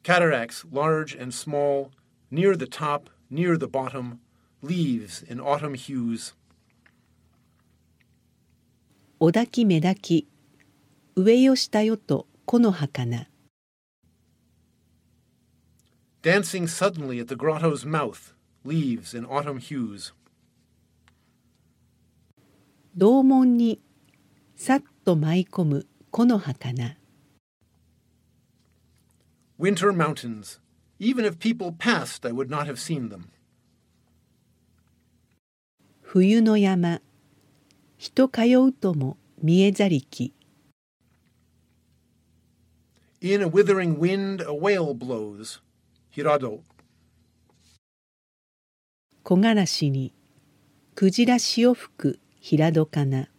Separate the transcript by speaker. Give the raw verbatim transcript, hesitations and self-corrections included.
Speaker 1: Cataracts, large and small, near the top, near the bottom, leaves in autumn hues.
Speaker 2: おだきめだき、上よ下よと木の葉かな。
Speaker 1: Dancing suddenly at the grotto's mouth, leaves in autumn hues.
Speaker 2: 洞門にさっと舞い込む木の葉かな。
Speaker 1: Winter mountains. Even if people passed, I would not have seen them.
Speaker 2: 冬の山、人通うとも見えざりき。
Speaker 1: In a withering wind, a whale blows. Hirado.
Speaker 2: 木枯らしに、クジラ潮吹く平戸かな。